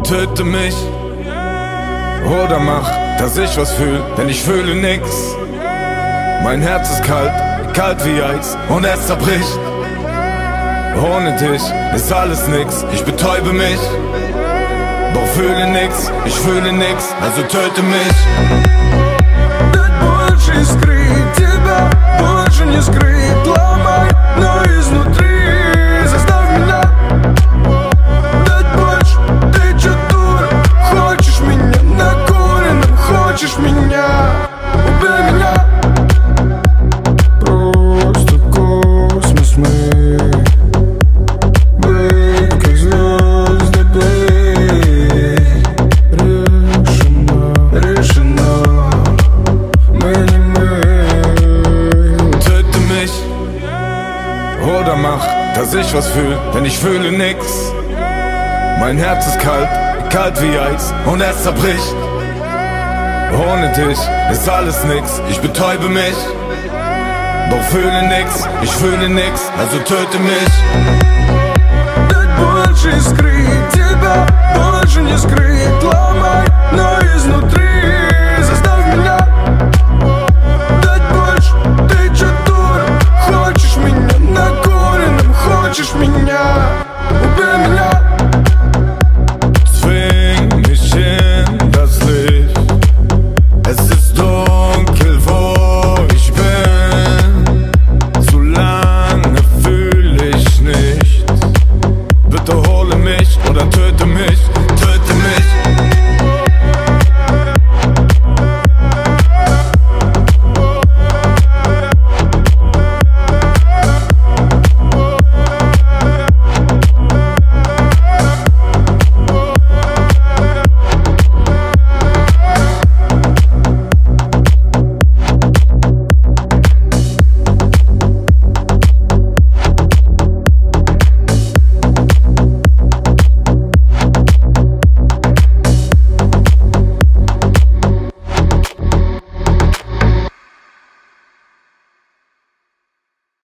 Töte mich oder mach, dass ich was fühl, denn ich fühle nix. Mein Herz ist kalt, kalt wie Eis und es zerbricht. Ohne dich ist alles nix, ich betäube mich. Doch fühle nix, ich fühle nix, also töte mich. Дать больше искры, тебя больше не скрыть. Ломай, но изнутри заставь меня. Дать больше, ты чё дура? Хочешь меня накуренным, хочешь меня? Убей меня. Просто космос мы. Быть как звезды, плыть. Решено. Töte mich oder mach, dass ich was fühl, denn ich fühle nix. Mein Herz ist kalt, kalt wie Eis und es zerbricht. Ohne dich ist alles nix, ich betäube mich. Doch fühle nix, ich fühle nix, also töte mich. Дать больше искры, тебя больше не скрыть. Ломай, но изнутри заставь меня. Дать больше, ты чё дура? Хочешь меня накуренным, хочешь меня? Убей меня. Zwing mich in das Licht. Es ist dunkel, wo ich bin. Zu lange fühle ich nichts. Bitte hole mich oder töte mich, töte mich.